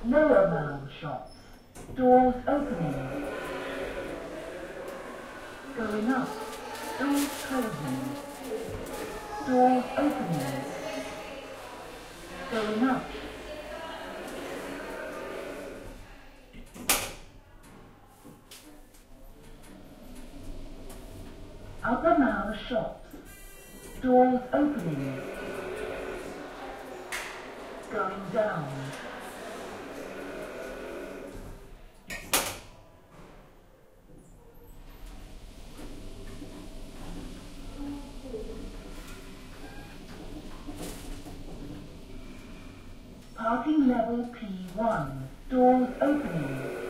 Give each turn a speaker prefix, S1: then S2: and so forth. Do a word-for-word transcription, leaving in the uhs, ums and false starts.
S1: Lower Mall shops. Doors opening. Going up. Doors closing. Doors opening. Going up. Upper Mall shops. Doors opening. Going down. Parking level P one. Doors opening.